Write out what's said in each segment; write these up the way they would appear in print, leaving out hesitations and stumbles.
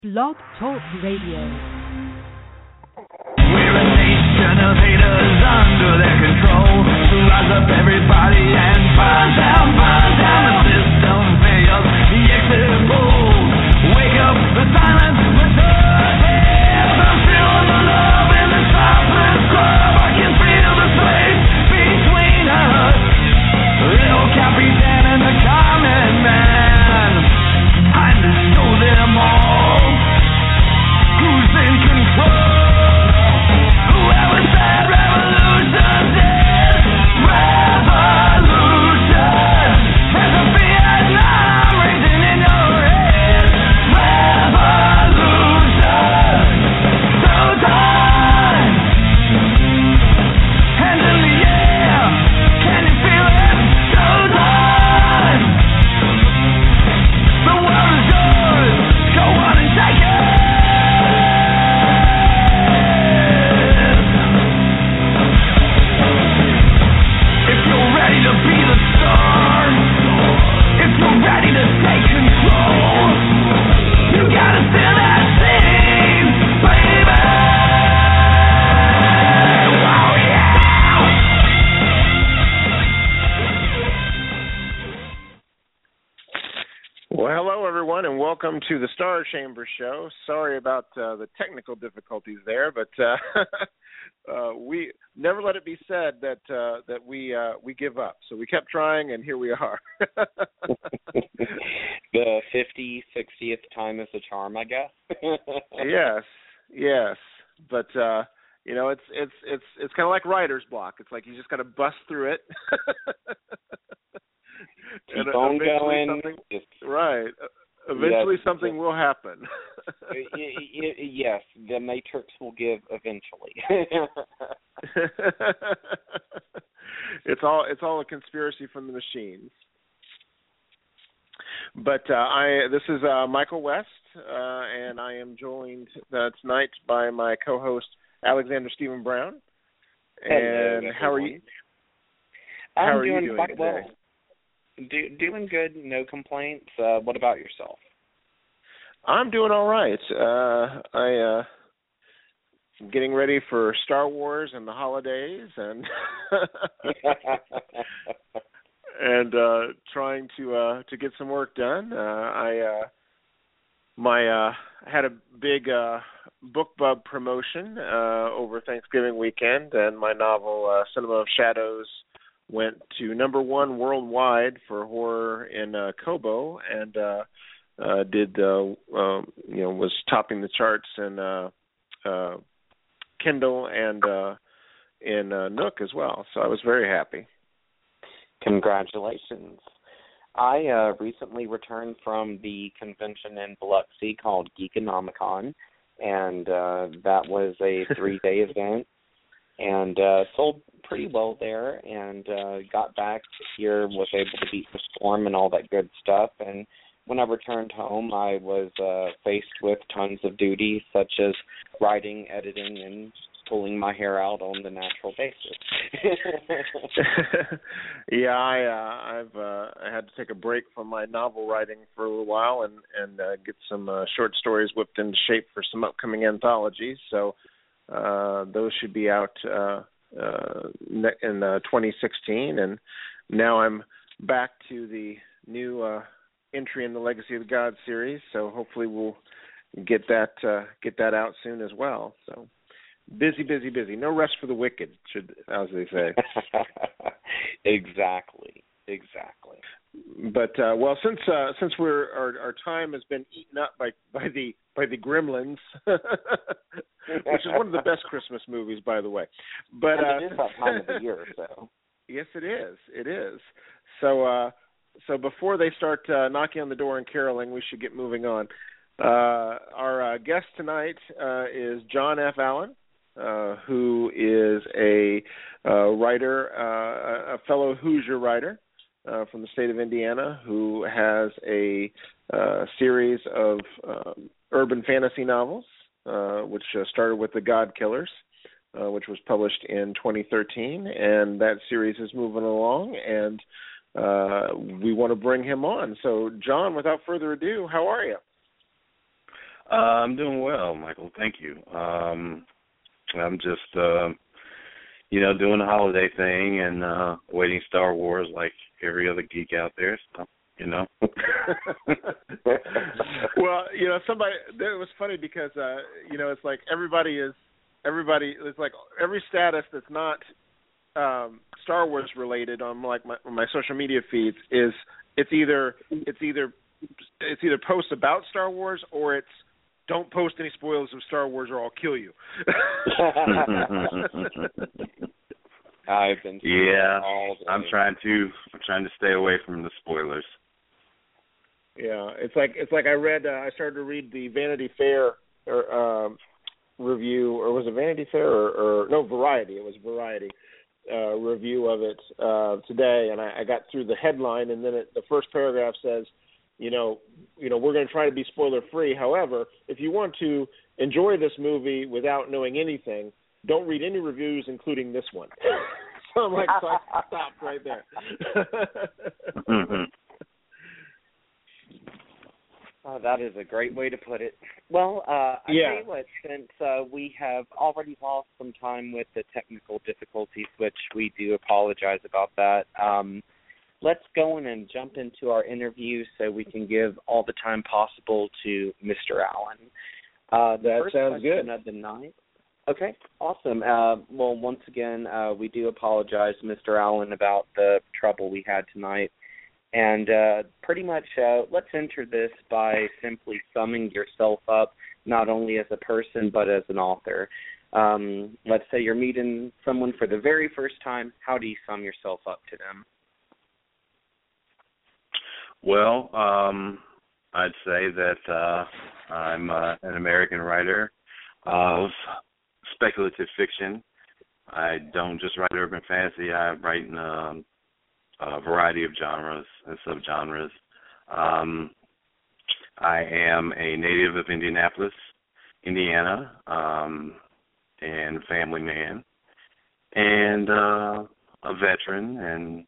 Blog Talk Radio. We're a nation of haters under their control. So rise up everybody and burn down the system fails. The exit rules. Wake up the silence, return. I'm feeling the love in the topless club. I can feel the space between us. Little Capitan and the common man. Time to show them all who's in control. Whoever said revolution's dead. Revolution has a Vietnam raging in your head. Revolution, so time. Hands in the air, can you feel it? So time. The world is yours, go on and take it. If you're ready to be the star, if you're ready to take control, you gotta stand that scene, baby. Oh yeah. Well, hello, everyone, and welcome to the Star Chamber Show. Sorry about the technical difficulties there, but we never let it be said that we give up. So we kept trying, and here we are. The 60th time is a charm, I guess. Yes, but it's kind of like writer's block. It's like you just got to bust through it. Keep on going. Right. Eventually something will happen. Yes, the Matrix will give eventually. It's all a conspiracy from the machines. But this is Michael West, and I am joined tonight by my co-host Alexander Stephen Brown. And hello, how are you? I'm doing quite today? well. Doing good, no complaints. What about yourself? I'm doing all right. I'm getting ready for Star Wars and the holidays, and and trying to get some work done. I had a big BookBub promotion over Thanksgiving weekend, and my novel Cinema of Shadows went to #1 worldwide for horror in Kobo, and was topping the charts in Kindle and in Nook as well. So I was very happy. Congratulations. I recently returned from the convention in Biloxi called Geekonomicon, and that was a 3-day event, and sold pretty well there, and got back here, was able to beat the storm and all that good stuff. And when I returned home, I was faced with tons of duties, such as writing, editing, and pulling my hair out on the natural basis. Yeah, I had to take a break from my novel writing for a little while and get some short stories whipped into shape for some upcoming anthologies. So those should be out in 2016, and now I'm back to the new entry in the Legacy of the Gods series. So hopefully we'll get that out soon as well. So busy. No rest for the wicked, as they say. Exactly. But well, since our time has been eaten up by the Gremlins, which is one of the best Christmas movies, by the way. But it is that time of the year, so. Yes, it is. So before they start knocking on the door and caroling, we should get moving on. Our guest tonight is John F. Allen, who is a writer, a fellow Hoosier writer from the state of Indiana, who has a series of urban fantasy novels, which started with The God Killers, which was published in 2013, and that series is moving along, and we want to bring him on. So, John, without further ado, how are you? I'm doing well, Michael. Thank you. I'm just, doing the holiday thing and waiting Star Wars like every other geek out there. So, Well, it was funny because, it's like everybody, it's like every status that's not Star Wars related on my social media feeds is it's either posts about Star Wars or it's don't post any spoilers of Star Wars or I'll kill you. I've been all day. I'm trying to stay away from the spoilers. Yeah, it's like I started to read the Vanity Fair review, or was it Vanity Fair or no, Variety? It was Variety review of it today, and I got through the headline, and then the first paragraph says, we're going to try to be spoiler free. However, if you want to enjoy this movie without knowing anything, don't read any reviews, including this one. So I stopped right there. Mm-hmm. Oh, that is a great way to put it. Well, I tell you what, since we have already lost some time with the technical difficulties, which we do apologize about that, let's go in and jump into our interview so we can give all the time possible to Mr. Allen. That sounds good. Of the night. Okay, awesome. Well, once again, we do apologize, Mr. Allen, about the trouble we had tonight. And pretty much let's enter this by simply summing yourself up, not only as a person but as an author. Let's say you're meeting someone for the very first time. How do you sum yourself up to them? Well, I'd say that I'm an American writer of speculative fiction. I don't just write urban fantasy. I write in a variety of genres and subgenres. I am a native of Indianapolis, Indiana, and family man, and a veteran, and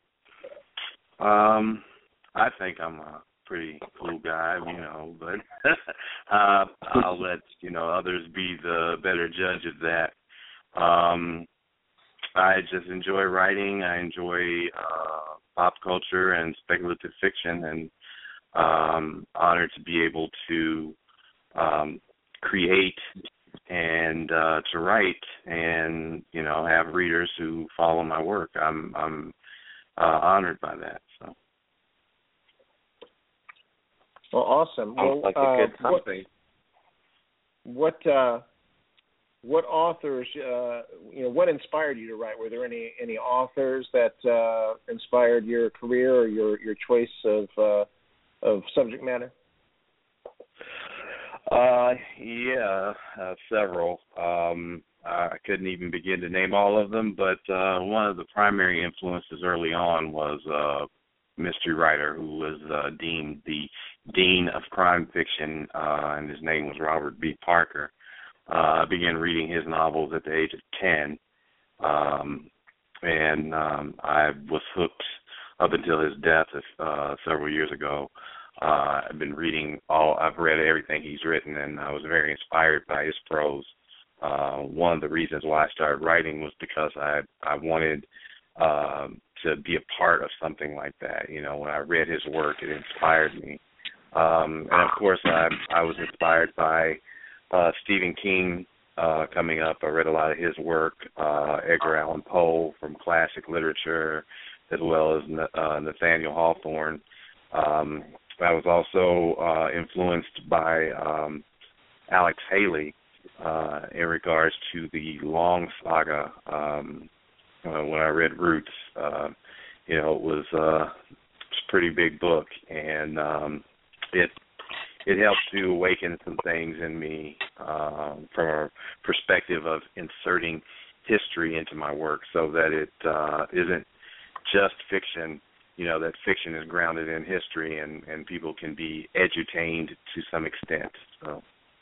I think I'm a pretty cool guy, but I'll let, others be the better judge of that. I just enjoy writing. I enjoy pop culture and speculative fiction, and honored to be able to create and to write and, have readers who follow my work. I'm honored by that. So. Well, awesome. Sounds like a good something. What authors, what inspired you to write? Were there any authors that inspired your career or your choice of subject matter? Several. I couldn't even begin to name all of them, but one of the primary influences early on was a mystery writer who was deemed the dean of crime fiction, and his name was Robert B. Parker. I began reading his novels at the age of 10, and I was hooked up until his death several years ago. I've read everything he's written, and I was very inspired by his prose. One of the reasons why I started writing was because I wanted to be a part of something like that. When I read his work, it inspired me. And of course, I was inspired by Stephen King coming up. I read a lot of his work, Edgar Allan Poe from classic literature, as well as Nathaniel Hawthorne. I was also influenced by Alex Haley in regards to the Long Saga. When I read Roots, it was a pretty big book, and it helped to awaken some things in me from a perspective of inserting history into my work, so that it isn't just fiction. That fiction is grounded in history, and people can be edutained to some extent. So.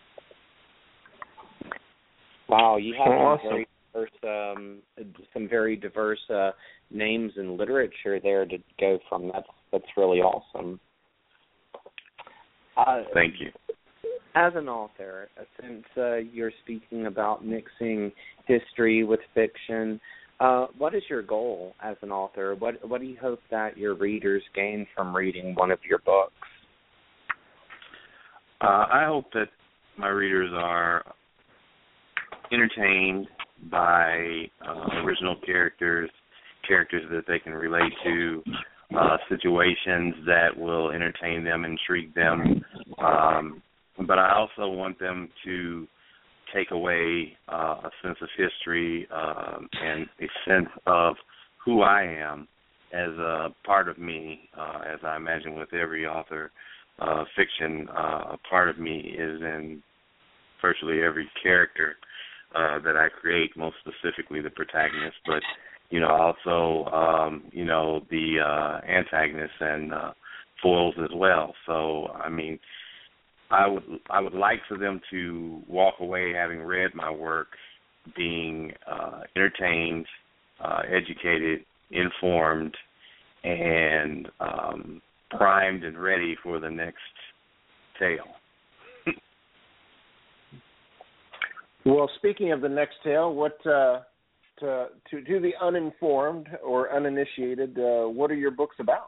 Wow, you have awesome. some very diverse names in literature there to go from. That's really awesome. Thank you. As an author, since you're speaking about mixing history with fiction, what is your goal as an author? What do you hope that your readers gain from reading one of your books? I hope that my readers are entertained by original characters that they can relate to, situations that will entertain them, intrigue them. But I also want them to take away a sense of history and a sense of who I am as a part of me, as I imagine with every author of fiction, a part of me is in virtually every character that I create, most specifically the protagonist, but also the antagonists and foils as well. So, I mean, I would like for them to walk away having read my work, being entertained, educated, informed, and primed and ready for the next tale. Well, speaking of the next tale, to the uninformed or uninitiated, what are your books about?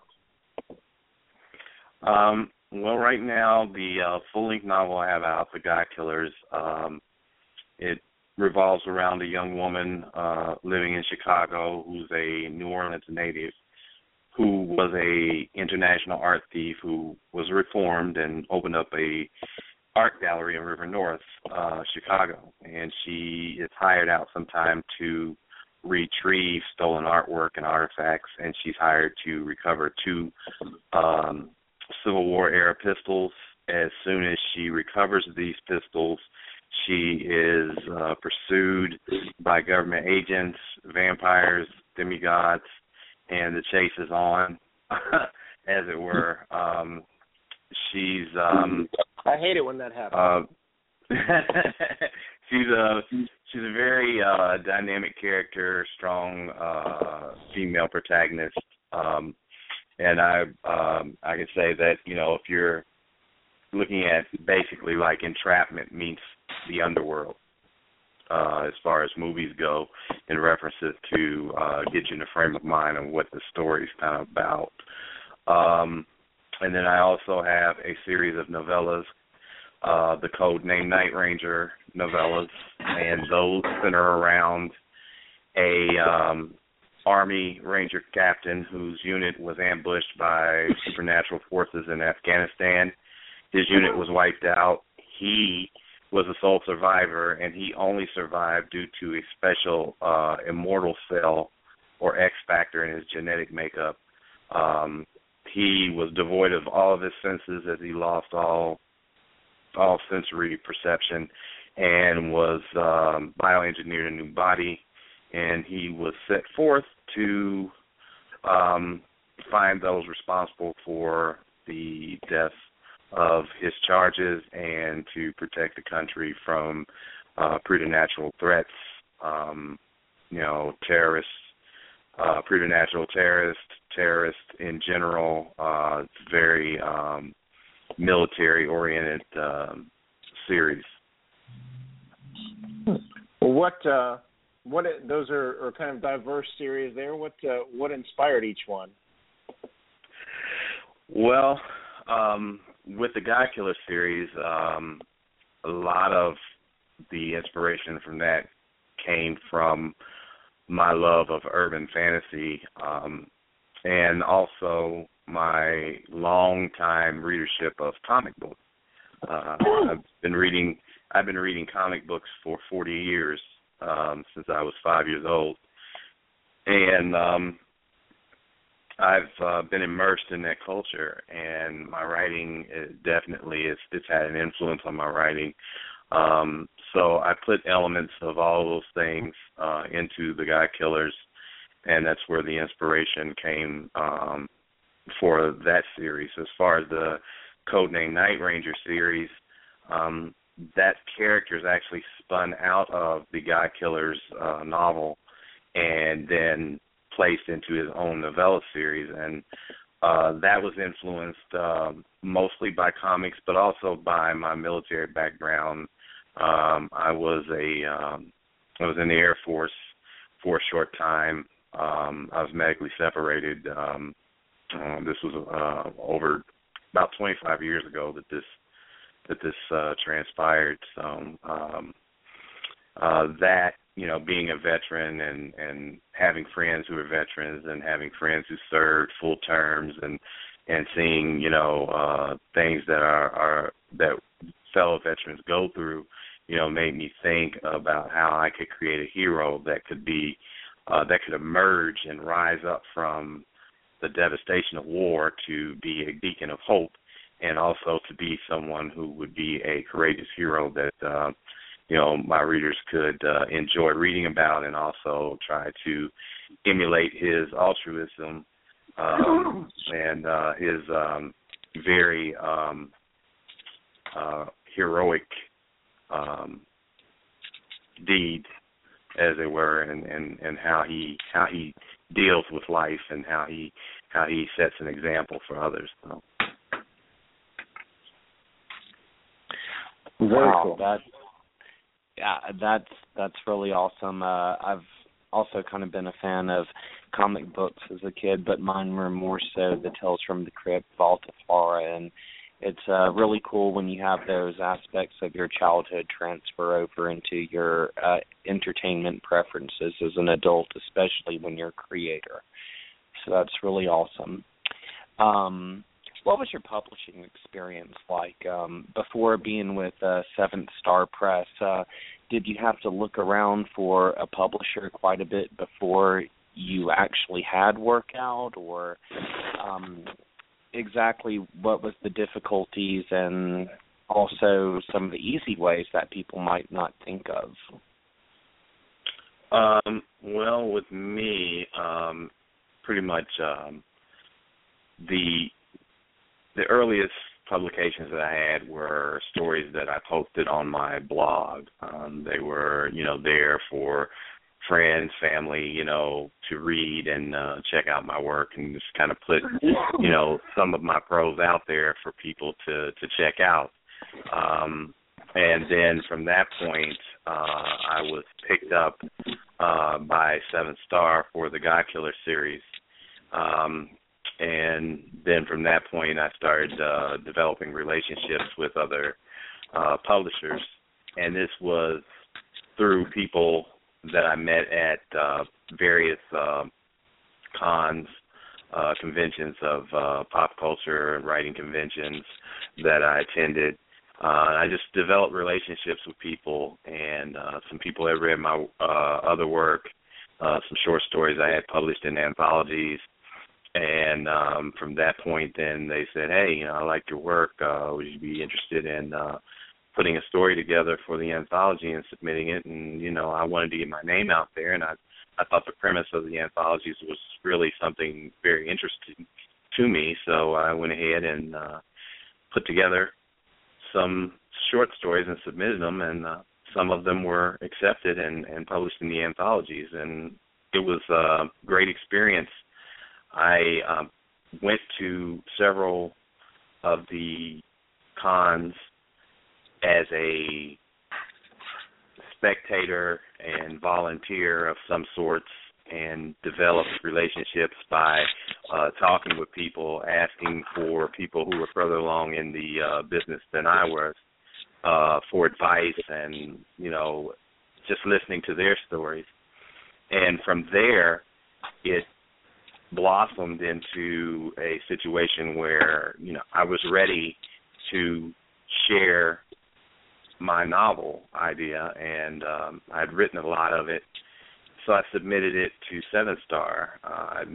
Well, right now, the full-length novel I have out, The Guy Killers, it revolves around a young woman living in Chicago who's a New Orleans native who was a international art thief who was reformed and opened up a art gallery in River North, Chicago. And she is hired out sometime to retrieve stolen artwork and artifacts, and she's hired to recover 2 Civil War-era pistols. As soon as she recovers these pistols, she is pursued by government agents, vampires, demigods, and the chase is on, as it were. She's I hate it when that happens. She's a very dynamic character, strong female protagonist. And I can say that, if you're looking at basically like Entrapment meets the underworld as far as movies go, in references to get you in the frame of mind of what the story's kind of about. And then I also have a series of novellas, the Codename Night Ranger novellas, and those center around a Army Ranger captain whose unit was ambushed by supernatural forces in Afghanistan. His unit was wiped out. He was a sole survivor, and he only survived due to a special immortal cell or X factor in his genetic makeup. He was devoid of all of his senses as he lost all sensory perception and was bioengineered a new body, and he was set forth to find those responsible for the death of his charges and to protect the country from preternatural threats, terrorists, preternatural terrorists in general. It's very military-oriented series. Well, those are kind of diverse series there. What inspired each one? Well, with the Guy Killer series, a lot of the inspiration from that came from my love of urban fantasy, and also my long-time readership of comic books. I've been reading comic books for 40 years, since I was 5 years old, and I've been immersed in that culture, and my writing it's had an influence on my writing. So I put elements of all those things into the Guy Killers, and that's where the inspiration came for that series. As far as the Codename Night Ranger series, that character is actually spun out of the Guy Killers novel and then placed into his own novella series. And that was influenced mostly by comics, but also by my military background. I was in the Air Force for a short time. I was medically separated. This was over about 25 years ago that this transpired. So that, being a veteran and having friends who are veterans and having friends who served full terms and seeing things that that fellow veterans go through, made me think about how I could create a hero that could be that could emerge and rise up from the devastation of war to be a beacon of hope, and also to be someone who would be a courageous hero that my readers could enjoy reading about, and also try to emulate his altruism and his very heroic deeds, as it were, and how he deals with life and how he sets an example for others. So. Wow, that's really awesome. I've also kind of been a fan of comic books as a kid, but mine were more so the Tales from the Crypt, Vault of Horror, and it's really cool when you have those aspects of your childhood transfer over into your entertainment preferences as an adult, especially when you're a creator. So that's really awesome. What was your publishing experience like before being with Seventh Star Press? Did you have to look around for a publisher quite a bit before you actually had work out, or exactly what was the difficulties and also some of the easy ways that people might not think of? Well, with me, pretty much the earliest publications that I had were stories that I posted on my blog. They were, there for friends, family, to read and check out my work, and just kind of put, some of my prose out there for people to check out. And then from that point, I was picked up by Seventh Star for the God Killer series. And then from that point, I started developing relationships with other publishers. And this was through people that I met at various cons, conventions of pop culture and writing conventions that I attended. I just developed relationships with people, and some people had read my other work, some short stories I had published in anthologies. And from that point, then they said, hey, I like your work. Would you be interested in putting a story together for the anthology and submitting it? And, I wanted to get my name out there, and I thought the premise of the anthologies was really something very interesting to me. So I went ahead and put together some short stories and submitted them, and some of them were accepted and published in the anthologies. And it was a great experience. I went to several of the cons as a spectator and volunteer of some sorts, and developed relationships by talking with people, asking for people who were further along in the business than I was for advice, and, just listening to their stories. And from there, it blossomed into a situation where, I was ready to share my novel idea, and I'd written a lot of it, so I submitted it to Seventh Star. I'd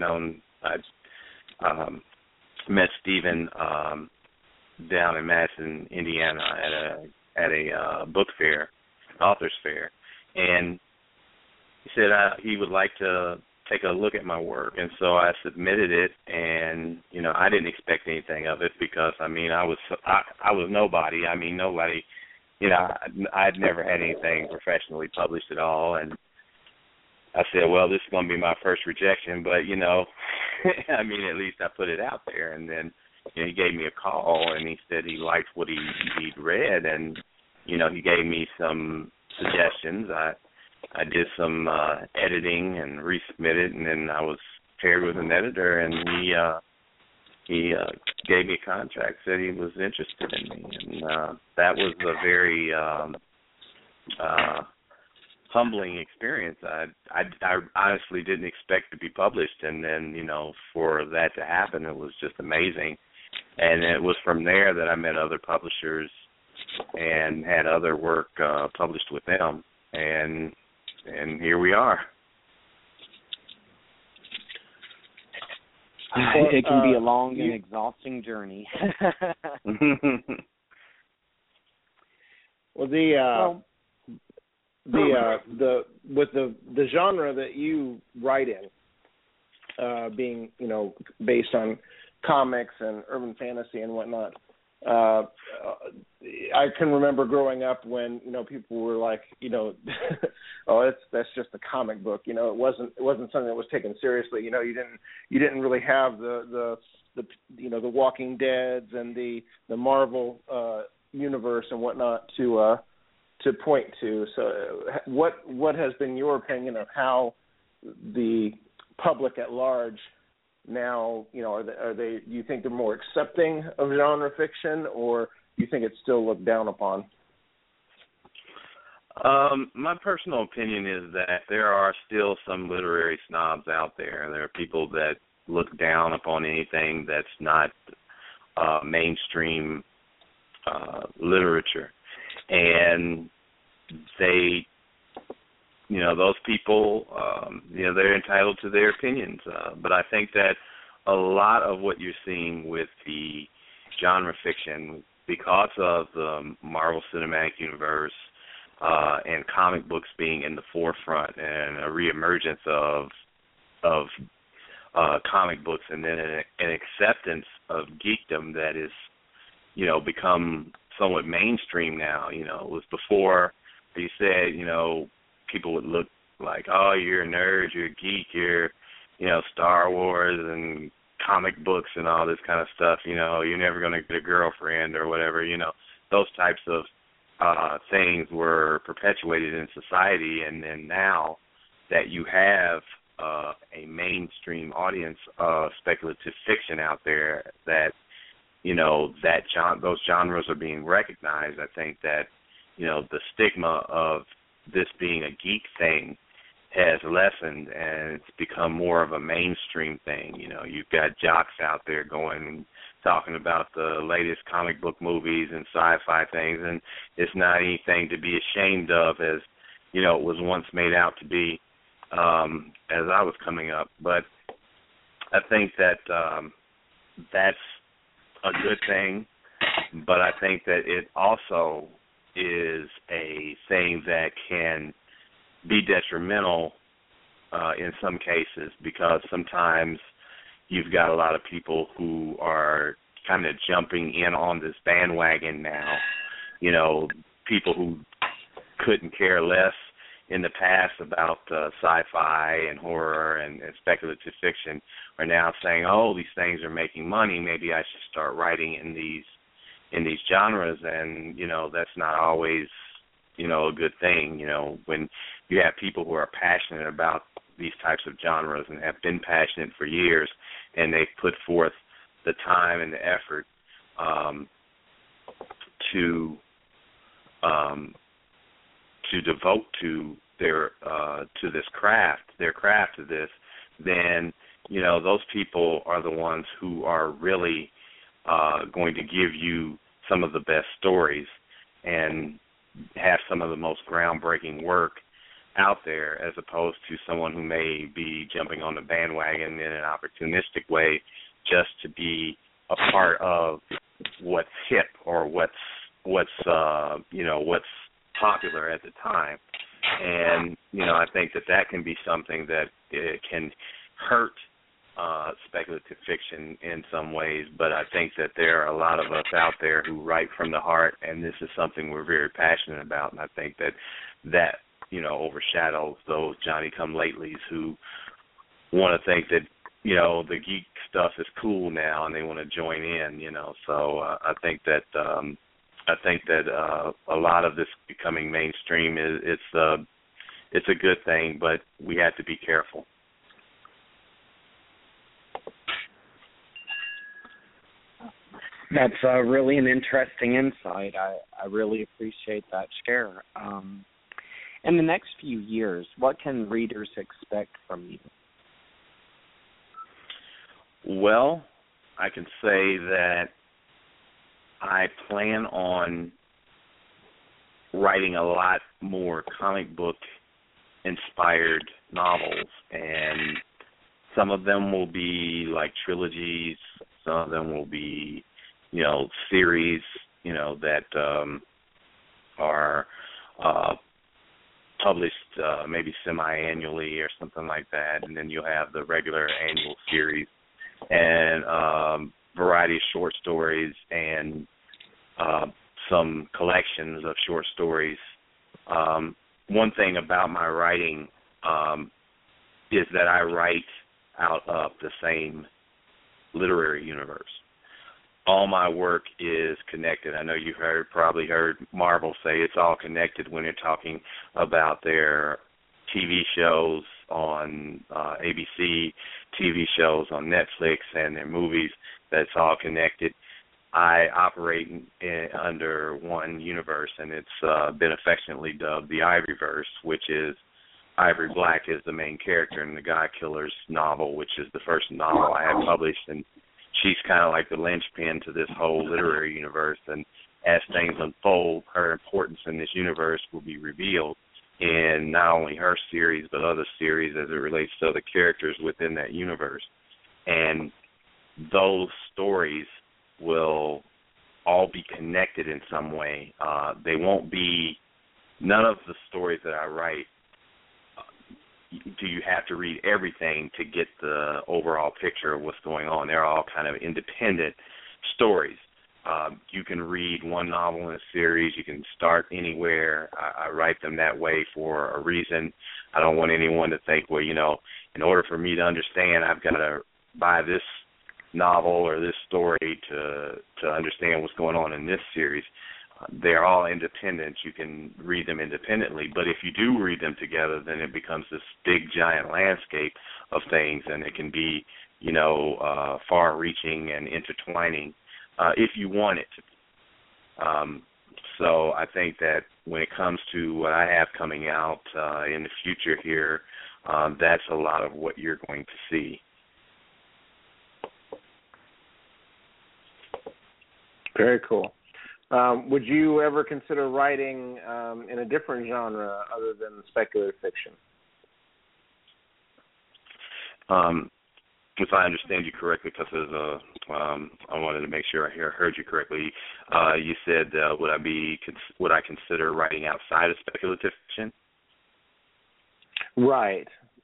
met Stephen down in Madison, Indiana, at a book fair, authors fair, and he said he would like to take a look at my work, and so I submitted it, and I didn't expect anything of it because I was nobody. I said, well, this is going to be my first rejection, but, you know, I mean, at least I put it out there. And then, you know, he gave me a call, and he said he liked what he'd read, and, you know, he gave me some suggestions. I did some editing and resubmitted, and then I was paired with an editor, and he gave me a contract, said he was interested in me, and that was a very humbling experience. I honestly didn't expect to be published, and then, you know, for that to happen, it was just amazing. And it was from there that I met other publishers and had other work published with them, and here we are. It can be a long and exhausting journey. Well, the with the genre that you write in, being, you know, based on comics and urban fantasy and whatnot, I can remember growing up when, you know, people were like, you know, oh, that's just a comic book. You know, it wasn't something that was taken seriously. You know, you didn't really have the you know, the Walking Deads and the Marvel universe and whatnot to point to. So what has been your opinion of how the public at large now, you know, are they? Do you think they're more accepting of genre fiction, or do you think it's still looked down upon? My personal opinion is that there are still some literary snobs out there. There are people that look down upon anything that's not mainstream literature, and they, you know, those people, you know, they're entitled to their opinions. But I think that a lot of what you're seeing with the genre fiction, because of the Marvel Cinematic Universe and comic books being in the forefront, and a reemergence of comic books, and then an acceptance of geekdom that is, you know, become somewhat mainstream now. You know, it was before you said, you know, people would look like, oh, you're a nerd, you're a geek, you're, you know, Star Wars and comic books and all this kind of stuff, you know, you're never going to get a girlfriend or whatever, you know. Those types of things were perpetuated in society, and then now that you have a mainstream audience of speculative fiction out there, that, you know, that those genres are being recognized, I think that, you know, the stigma of this being a geek thing has lessened, and it's become more of a mainstream thing. You know, you've got jocks out there going and talking about the latest comic book movies and sci-fi things, and it's not anything to be ashamed of, as, you know, it was once made out to be as I was coming up. But I think that that's a good thing, but I think that it also is a thing that can be detrimental in some cases, because sometimes you've got a lot of people who are kind of jumping in on this bandwagon now. You know, people who couldn't care less in the past about sci-fi and horror and speculative fiction are now saying, oh, these things are making money, maybe I should start writing in these genres. And, you know, that's not always, you know, a good thing. You know, when you have people who are passionate about these types of genres and have been passionate for years, and they've put forth the time and the effort to devote to their to this craft, to this, then, you know, those people are the ones who are really going to give you some of the best stories and have some of the most groundbreaking work out there, as opposed to someone who may be jumping on the bandwagon in an opportunistic way just to be a part of what's hip or what's you know, what's popular at the time. And, you know, I think that can be something that it can hurt speculative fiction in some ways, but I think that there are a lot of us out there who write from the heart, and this is something we're very passionate about, and I think that overshadows those Johnny-come-latelys who want to think that, the geek stuff is cool now and they want to join in, So I think that a lot of this becoming mainstream it's a good thing, but we have to be careful. That's really an interesting insight. I really appreciate that share. In the next few years, what can readers expect from you? Well, I can say that I plan on writing a lot more comic book inspired novels, and some of them will be like trilogies, some of them will be series that are published maybe semi-annually or something like that, and then you'll have the regular annual series and variety of short stories and some collections of short stories. One thing about my writing is that I write out of the same literary universe. All my work is connected. I know you've probably heard Marvel say it's all connected when they're talking about their TV shows on ABC, TV shows on Netflix, and their movies. That's all connected. I operate under one universe, and it's been affectionately dubbed the Ivoryverse, which is Ivory Black is the main character in the God Killers novel, which is the first novel I have published, and she's kind of like the linchpin to this whole literary universe. And as things unfold, her importance in this universe will be revealed in not only her series but other series as it relates to other characters within that universe. And those stories will all be connected in some way. They won't be, none of the stories that I write do you have to read everything to get the overall picture of what's going on. They're all kind of independent stories. You can read one novel in a series. You can start anywhere. I write them that way for a reason. I don't want anyone to think, well, in order for me to understand, I've got to buy this novel or this story to understand what's going on in this series. They're all independent. You can read them independently, but if you do read them together, then it becomes this big, giant landscape of things, and it can be, far-reaching and intertwining if you want it to be. So I think that when it comes to what I have coming out in the future here, that's a lot of what you're going to see. Very cool. Would you ever consider writing in a different genre other than speculative fiction? If I understand you correctly, because I wanted to make sure I heard you correctly. You said, would I consider writing outside of speculative fiction? Right.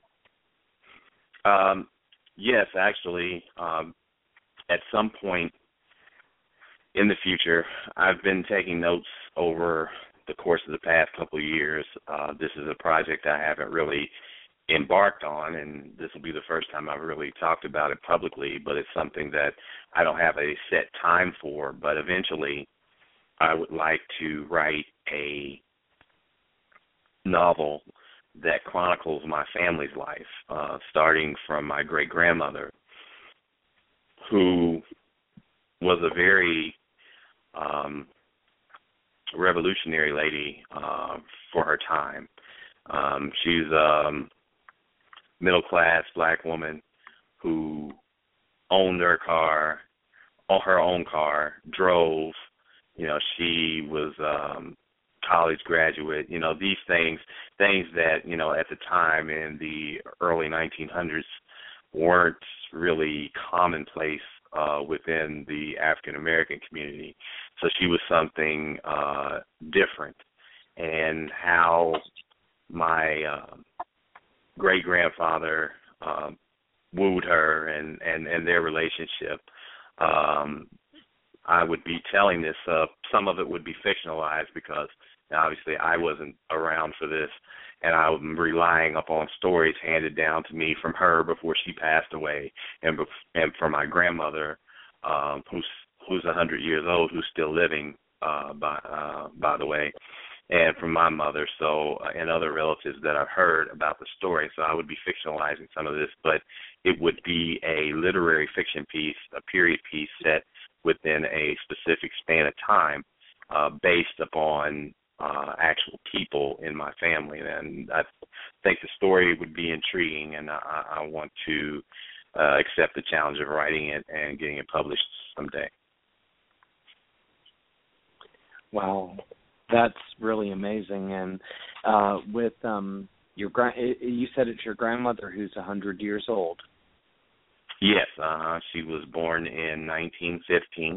Yes, actually. At some point in the future, I've been taking notes over the course of the past couple of years. This is a project I haven't really embarked on, and this will be the first time I've really talked about it publicly, but it's something that I don't have a set time for. But eventually, I would like to write a novel that chronicles my family's life, starting from my great-grandmother, who was a very revolutionary lady for her time. She's a middle-class black woman who owned her own car, drove. She was college graduate. These things that at the time in the early 1900s weren't really commonplace within the African American community. So she was something different. And how my great-grandfather wooed her and their relationship. I would be telling this, some of it would be fictionalized because Obviously, I wasn't around for this, and I'm relying upon stories handed down to me from her before she passed away, and from my grandmother, who's 100 years old, who's still living, by the way, and from my mother, and other relatives that I've heard about the story. So I would be fictionalizing some of this, but it would be a literary fiction piece, a period piece set within a specific span of time, based upon actual people in my family. And I think the story would be intriguing, and I want to accept the challenge of writing it and getting it published someday. Wow, that's really amazing. And with you said it's your grandmother who's 100 years old. Yes, she was born in 1915.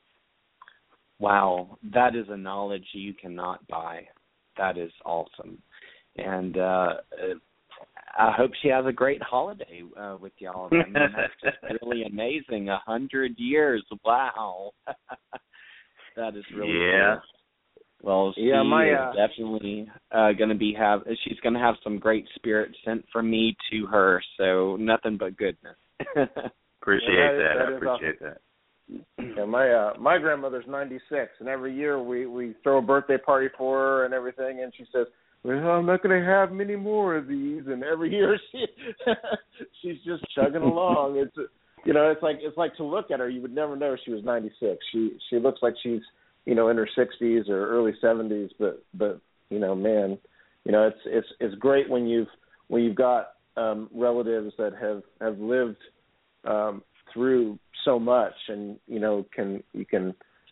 Wow, that is a knowledge you cannot buy. That is awesome. And I hope she has a great holiday with y'all. I mean, that's just really amazing. 100 years. Wow. That is really cool. Well, she is definitely going to she's going to have some great spirit sent from me to her, so nothing but goodness. Appreciate that. I appreciate that. Yeah, my grandmother's 96, and every year we throw a birthday party for her and everything, and she says, "Well, I'm not going to have many more of these." And every year she's just chugging along. It's like to look at her, you would never know she was 96. She looks like she's in her 60s or early 70s, but man, it's great when you've got relatives that have lived through so much, and you can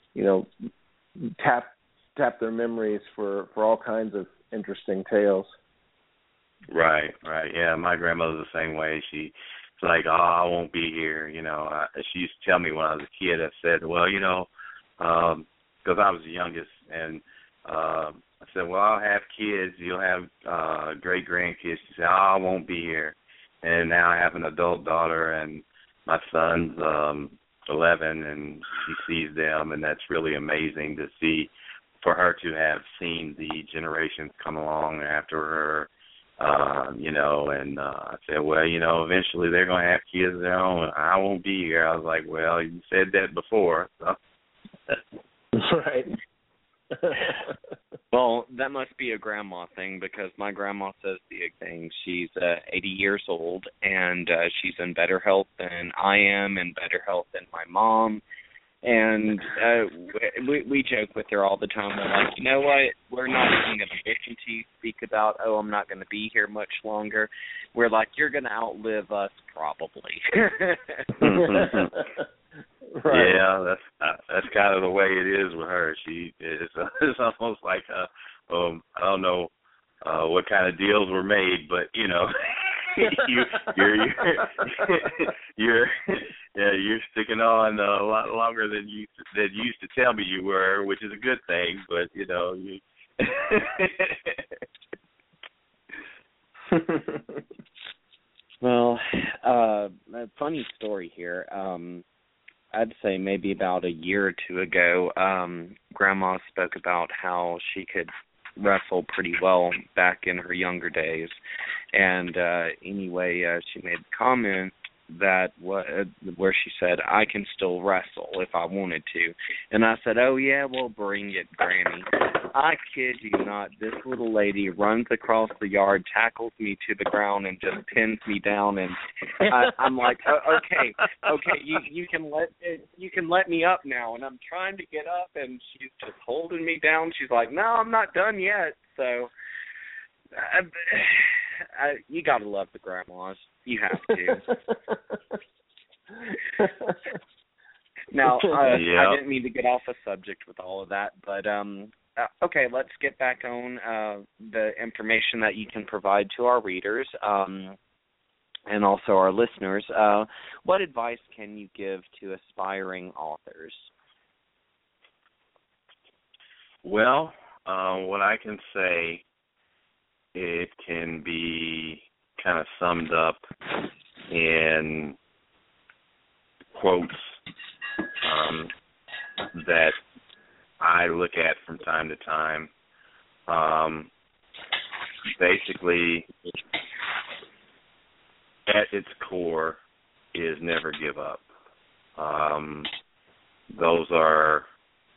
tap their memories for all kinds of interesting tales. Right. Yeah, my grandmother's the same way. She's like, "Oh, I won't be here." She used to tell me when I was a kid. I said, "Well, because I was the youngest, and I said, well, I'll have kids. You'll have great grandkids." She said, "Oh, I won't be here." And now I have an adult daughter, and my son's 11, and she sees them, and that's really amazing to see, for her to have seen the generations come along after her, and I said, well, eventually they're going to have kids of their own. I won't be here. I was like, well, you said that before. So. Right. Well, that must be a grandma thing, because my grandma says the thing. She's 80 years old, and she's in better health than I am, and better health than my mom. And we joke with her all the time. We're like, you know what? We're not even going to listen to you speak about, I'm not going to be here much longer. We're like, you're going to outlive us probably. Right. Yeah, that's kind of the way it is with her. It's almost like I don't know what kind of deals were made, but you're sticking on a lot longer than you used to tell me you were, which is a good thing. But you. Well, a funny story here. I'd say maybe about a year or two ago, Grandma spoke about how she could wrestle pretty well back in her younger days. And anyway, she made a comment that where she said, I can still wrestle if I wanted to. And I said, oh, yeah, well, bring it, Granny. I kid you not, this little lady runs across the yard, tackles me to the ground, and just pins me down. And I'm like, okay, you can let me up now. And I'm trying to get up, and she's just holding me down. She's like, no, I'm not done yet. So you got to love the grandmas. You have to. Now, I didn't mean to get off a subject with all of that, but okay, let's get back on the information that you can provide to our readers and also our listeners. What advice can you give to aspiring authors? Well, what I can say, it can be kind of summed up in quotes that I look at from time to time. basically, at its core, is never give up. Those are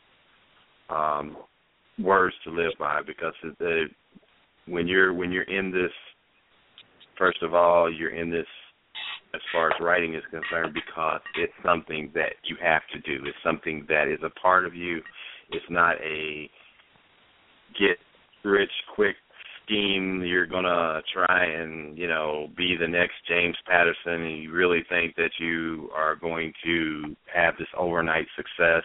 words to live by, because when you're in this, first of all, you're in this as far as writing is concerned because it's something that you have to do. It's something that is a part of you. It's not a get-rich-quick scheme. You're going to try and, be the next James Patterson, and you really think that you are going to have this overnight success.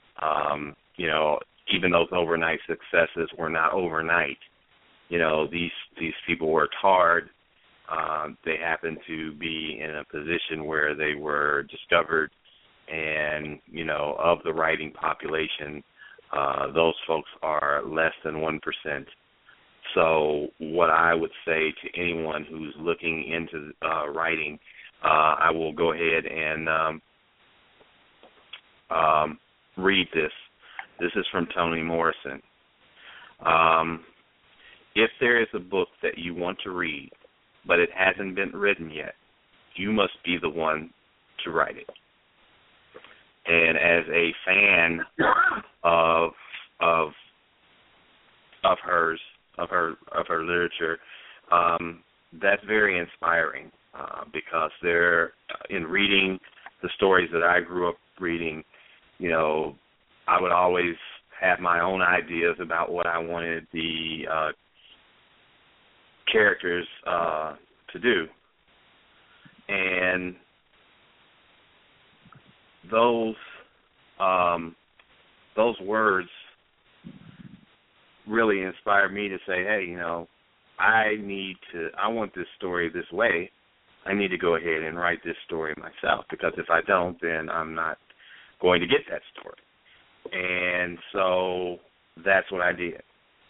Even those overnight successes were not overnight. These people worked hard. They happened to be in a position where they were discovered, and, of the writing population, those folks are less than 1%. So what I would say to anyone who's looking into writing, I will go ahead and read this. This is from Toni Morrison. If there is a book that you want to read, but it hasn't been written yet, you must be the one to write it. And as a fan of her literature, that's very inspiring, because in reading the stories that I grew up reading, I would always have my own ideas about what I wanted the characters to do, and those words really inspired me to say, hey, I want this story this way. I need to go ahead and write this story myself, because if I don't, then I'm not going to get that story. And so that's what I did.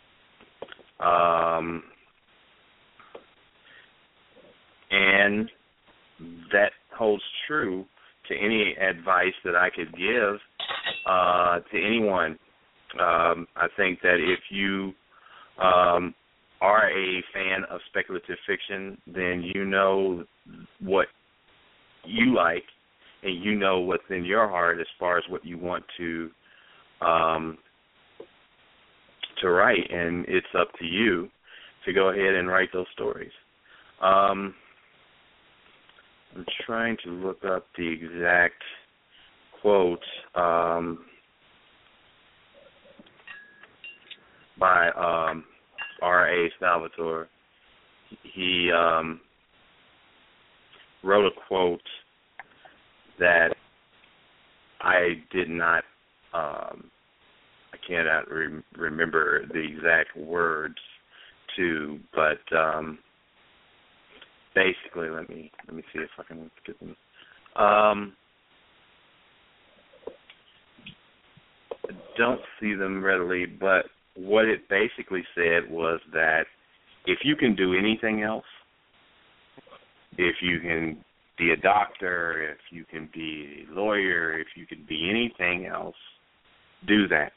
And that holds true to any advice that I could give to anyone. I think that if you are a fan of speculative fiction, then you know what you like, and you know what's in your heart as far as what you want to write, and it's up to you to go ahead and write those stories. I'm trying to look up the exact quote by R.A. Salvatore. He wrote a quote that I did not, I cannot remember the exact words to, but basically, let me see if I can get them. Don't see them readily, but what it basically said was that if you can do anything else, if you can be a doctor, if you can be a lawyer, if you can be anything else, do that.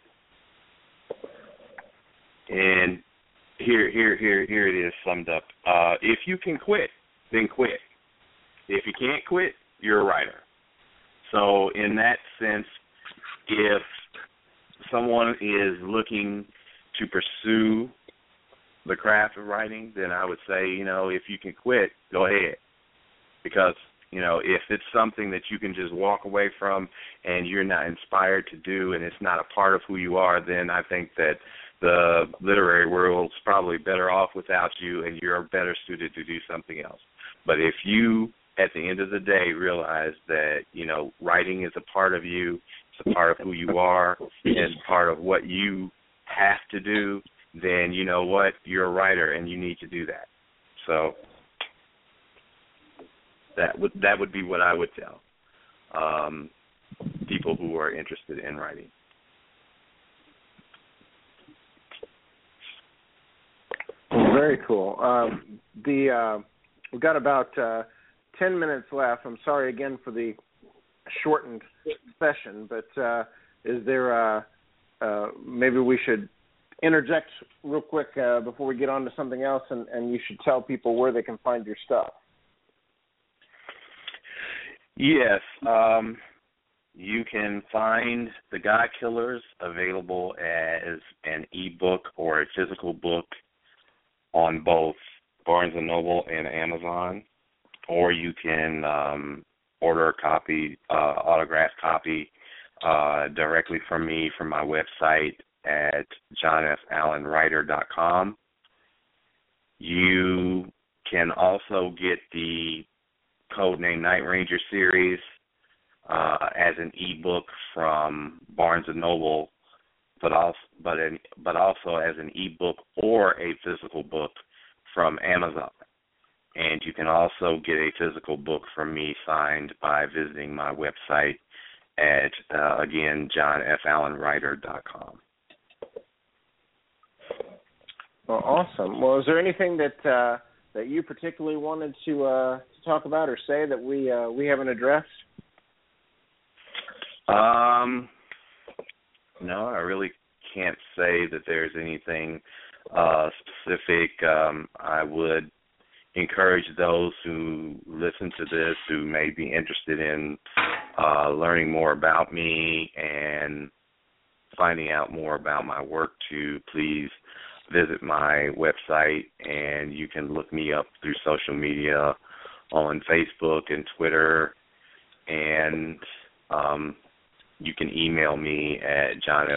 And here it is summed up. If you can quit, then quit. If you can't quit, you're a writer. So in that sense, if someone is looking to pursue the craft of writing, then I would say, if you can quit, go ahead. Because, if it's something that you can just walk away from and you're not inspired to do and it's not a part of who you are, then I think that the literary world's probably better off without you and you're better suited to do something else. But if you, at the end of the day, realize that, writing is a part of you, it's a part of who you are, it's part of what you have to do, then you know what? You're a writer and you need to do that. So that would be what I would tell people who are interested in writing. Very cool. We've got about 10 minutes left. I'm sorry again for the shortened session, but is there maybe we should interject real quick before we get on to something else, and you should tell people where they can find your stuff. Yes. You can find The God Killers available as an ebook or a physical book on both Barnes & Noble and Amazon, or you can order a copy, autographed copy, directly from me from my website at johnfallenwriter.com. You can also get the Codename Night Ranger series as an ebook from Barnes & Noble, but also as an ebook or a physical book from Amazon. And you can also get a physical book from me signed by visiting my website at, again, johnfallenwriter.com. Well, awesome. Well, is there anything that you particularly wanted to talk about or say that we haven't addressed? No, I really can't say that there's anything specific. I would encourage those who listen to this who may be interested in learning more about me and finding out more about my work to please visit my website, and you can look me up through social media on Facebook and Twitter, and you can email me at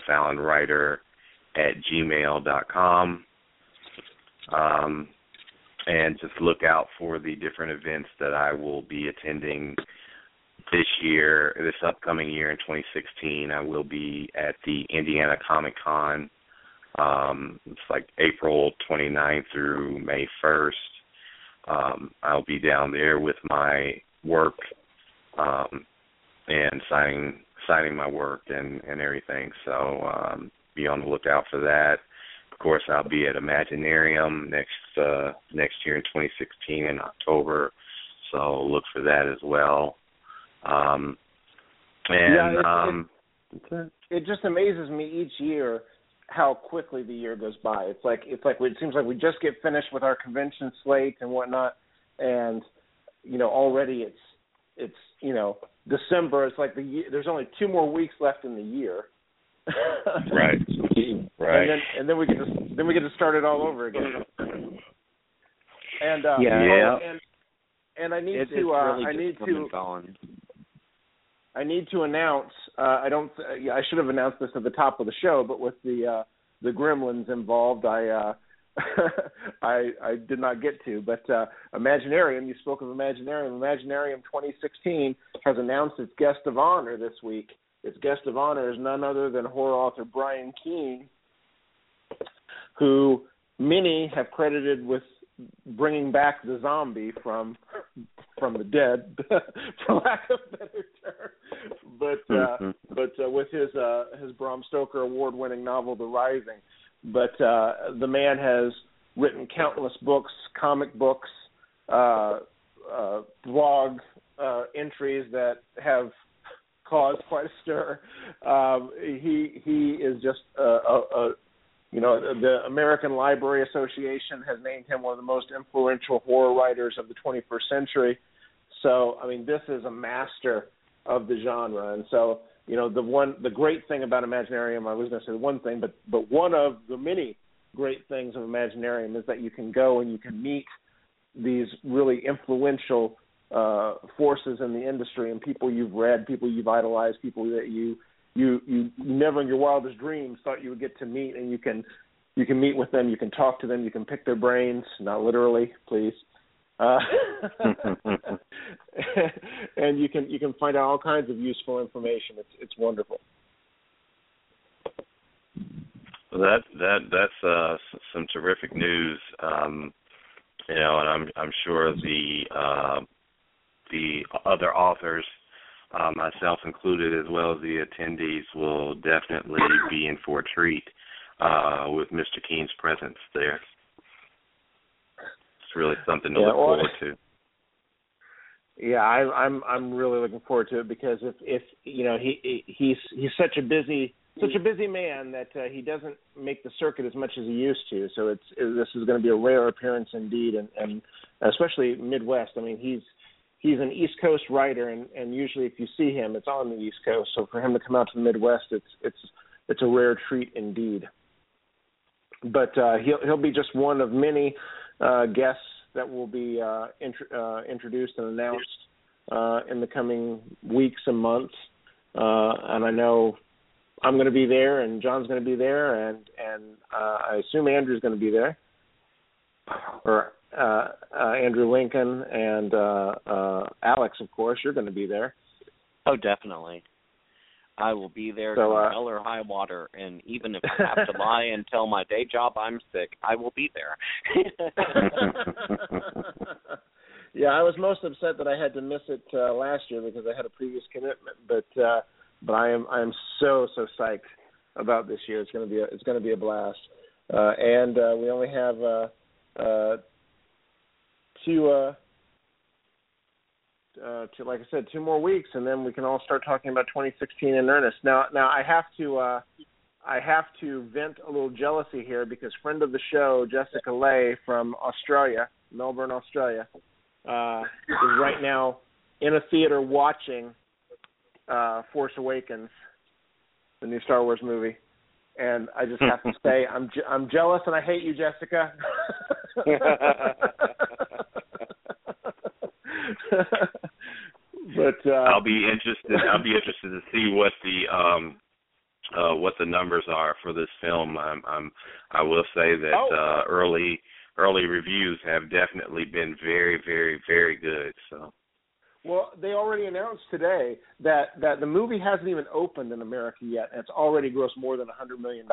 johnfallenwriter@gmail.com, and just look out for the different events that I will be attending this upcoming year in 2016. I will be at the Indiana Comic Con. It's like April 29th through May 1st. I'll be down there with my work and signing my work and everything. So be on the lookout for that. Of course, I'll be at Imaginarium next year in 2016 in October. So look for that as well. It just amazes me each year how quickly the year goes by. It's like it seems like we just get finished with our convention slate and whatnot, and already it's December. It's like there's only 2 more weeks left in the year. Right. And then we get to start it all over again. And and I need to announce. I should have announced this at the top of the show, but with the Gremlins involved, I did not get to. But Imaginarium, you spoke of Imaginarium. Imaginarium 2016 has announced its guest of honor this week. Its guest of honor is none other than horror author Brian Keene, who many have credited with bringing back the zombie from the dead, for lack of a better term. But with his Bram Stoker award-winning novel, The Rising. But the man has written countless books, comic books, blog entries that have caused quite a stir. He is just the American Library Association has named him one of the most influential horror writers of the 21st century. So, I mean, this is a master of the genre. And so, the great thing about Imaginarium, I was going to say one thing, but one of the many great things of Imaginarium is that you can go and you can meet these really influential forces in the industry and people you've read, people you've idolized, people that you never in your wildest dreams thought you would get to meet, and you can meet with them, you can talk to them, you can pick their brains, not literally, please. And you can find out all kinds of useful information. It's wonderful. Well, that's some terrific news. And I'm sure the other authors, myself included, as well as the attendees, will definitely be in for a treat with Mr. Keene's presence there. It's really something to look forward to. Yeah, I'm really looking forward to it because if he's such a busy such a busy man that he doesn't make the circuit as much as he used to. So this is going to be a rare appearance indeed, and especially Midwest. I mean, he's an East Coast writer, and usually if you see him, it's on the East Coast. So for him to come out to the Midwest, it's a rare treat indeed. But he'll be just one of many guests that will be introduced and announced in the coming weeks and months. And I know I'm going to be there, and John's going to be there, and I assume Andrew's going to be there, or Andrew Lincoln, and Alex, of course, you're going to be there. Oh, definitely. I will be there come hell or high water, and even if I have to lie and tell my day job I'm sick, I will be there. Yeah, I was most upset that I had to miss it last year because I had a previous commitment, but I am so psyched about this year. It's going to be a blast, and we only have like I said, 2 more weeks, and then we can all start talking about 2016 in earnest. Now I have to vent a little jealousy here because friend of the show, Jessica Lay from Australia, Melbourne, Australia, is right now in a theater watching Force Awakens, the new Star Wars movie, and I just have to say I'm jealous and I hate you, Jessica. But I'll be interested to see what the numbers are for this film. I will say that early reviews have definitely been very, very, very good. So. Well, they already announced today that the movie hasn't even opened in America yet, and it's already grossed more than $100 million.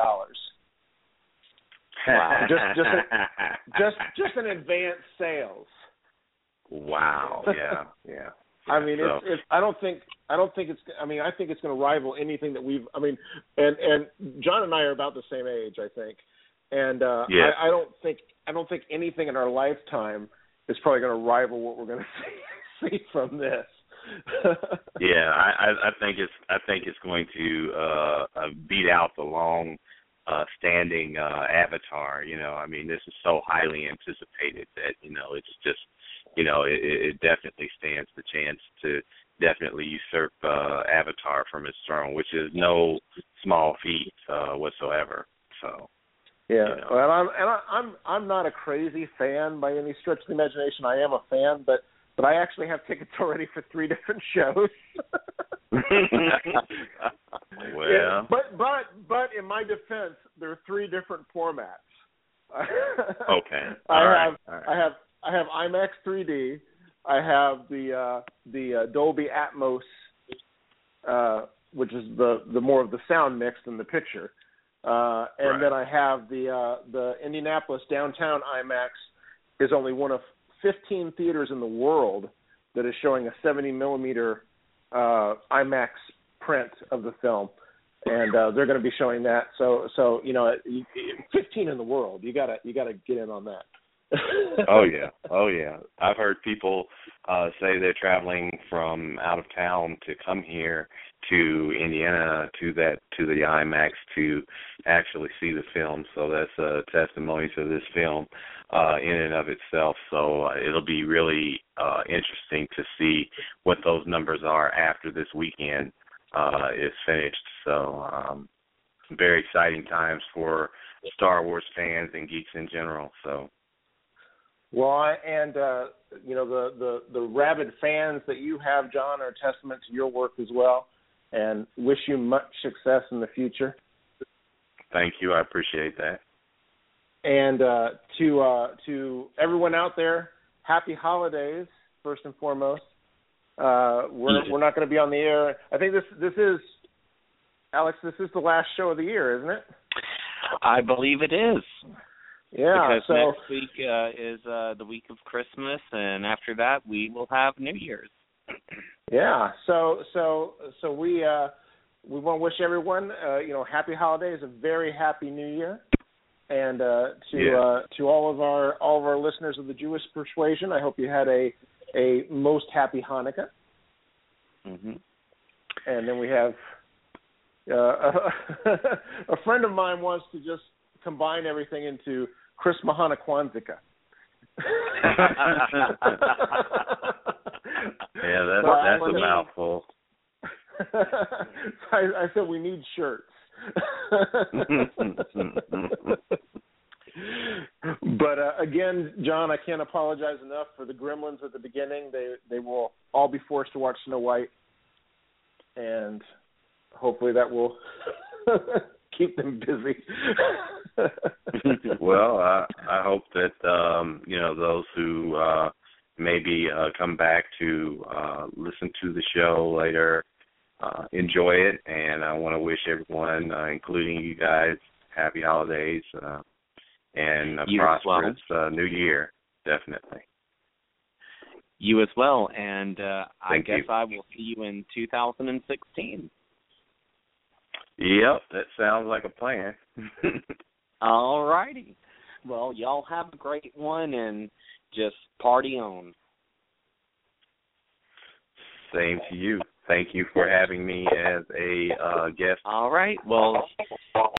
Wow! just in advance sales. Wow! Yeah. I mean, it's. I don't think it's. I mean, I think it's going to rival anything that we've. I mean, and John and I are about the same age, I think, and yeah. I don't think anything in our lifetime is probably going to rival what we're going to see from this. Yeah, I think it's going to beat out the long standing Avatar. You know, I mean, this is so highly anticipated that it's just. It definitely stands the chance to definitely usurp Avatar from its throne, which is no small feat whatsoever. So, yeah. Well, I'm not a crazy fan by any stretch of the imagination. I am a fan, but I actually have tickets already for 3 different shows. Well, yeah, but in my defense, there are 3 different formats. Okay. I have IMAX 3D. I have the Dolby Atmos, which is the more of the sound mix than the picture, and then I have the Indianapolis downtown IMAX is only one of 15 theaters in the world that is showing a 70 millimeter IMAX print of the film, and they're going to be showing that. So 15 in the world. You gotta get in on that. Oh yeah. I've heard people say they're traveling from out of town to come here to Indiana to the IMAX to actually see the film. So that's a testimony to this film in and of itself. So it'll be really interesting to see what those numbers are after this weekend is finished. So very exciting times for Star Wars fans and geeks in general. So. Well, and the rabid fans that you have, John, are a testament to your work as well, and wish you much success in the future. Thank you. I appreciate that. And to everyone out there, happy holidays first and foremost. We're not going to be on the air. I think this is Alex. This is the last show of the year, isn't it? I believe it is. Yeah, because next week is the week of Christmas, and after that we will have New Year's. Yeah, so we want to wish everyone happy holidays, a very happy New Year, and to all of our listeners of the Jewish persuasion, I hope you had a most happy Hanukkah. Mm-hmm. And then we have a friend of mine wants to just combine everything into Chris Mahana Kwanzaa. Yeah, that's a mouthful. I said we need shirts. But again, John, I can't apologize enough for the gremlins at the beginning. They will all be forced to watch Snow White, and hopefully that will keep them busy. Well, I hope that those who maybe come back to listen to the show later enjoy it, and I want to wish everyone, including you guys, happy holidays and a prosperous new year, definitely. You as well, and I guess you. I will see you in 2016. Yep, that sounds like a plan. All righty. Well, y'all have a great one, and just party on. Same to you. Thank you for having me as a guest. All right. Well,